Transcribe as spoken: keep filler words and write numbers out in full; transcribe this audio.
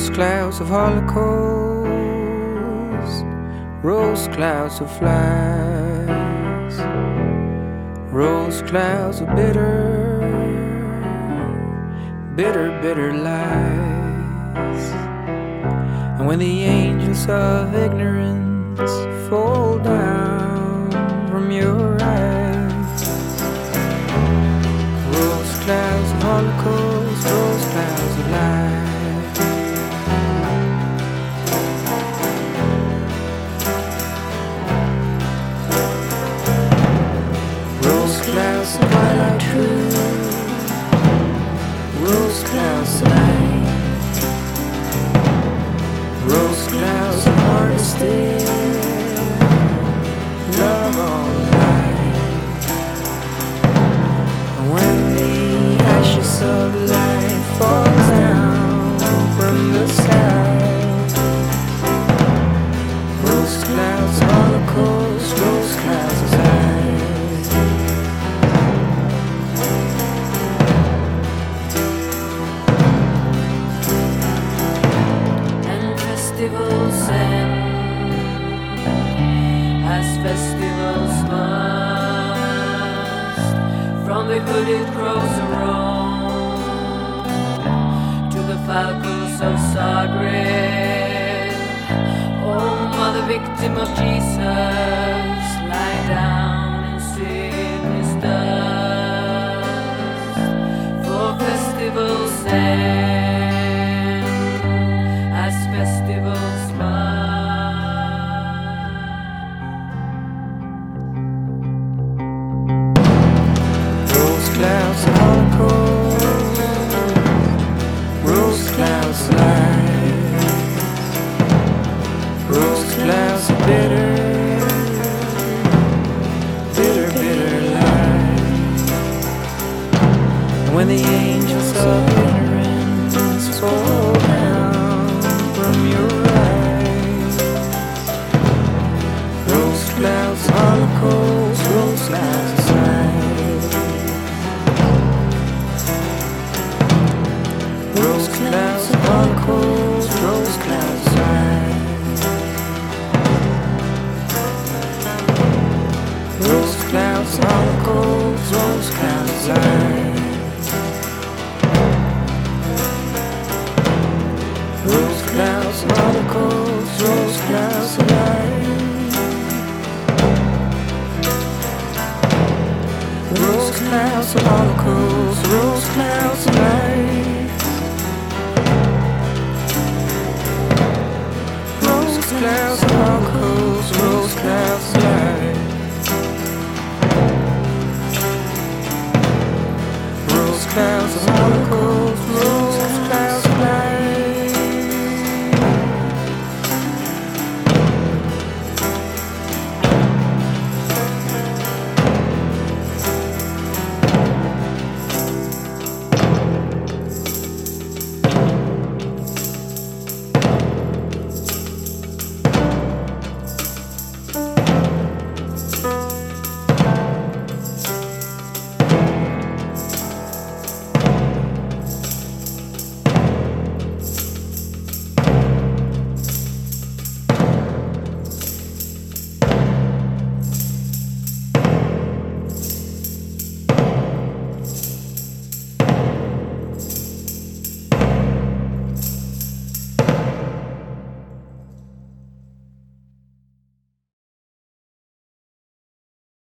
Rose clouds of holocaust, rose clouds of flies, rose clouds of bitter, bitter, bitter lies. And when the angels of ignorance fall down from your eyes, rose clouds of holocaust, rose clouds of lies. Rose clouds of twilight truth, rose clouds of light, rose clouds of harvested love all night. And when the ashes of life falls down from the sky, rose clouds of holocaust, rose clouds of light. Festivals end as festivals must, from the hooded crows of Rome to the falcons of Zagreb. Oh, mother victim of Jesus, lie down in sickness dust, for festivals end as festivals must. Rose clouds of holocaust, rose clouds of light, rose clouds of bitter, bitter, bitter light. And when the angels of ignorance fall down from your eyes, rose clouds of holocaust, rose clouds of light, rose clouds of holocaust, rose clouds of light, rose clouds of holocaust, rose clouds of light. Rose clouds of holocaust, rose clouds of light, rose clouds of holocaust, rose clouds of light, rose clouds of holocaust.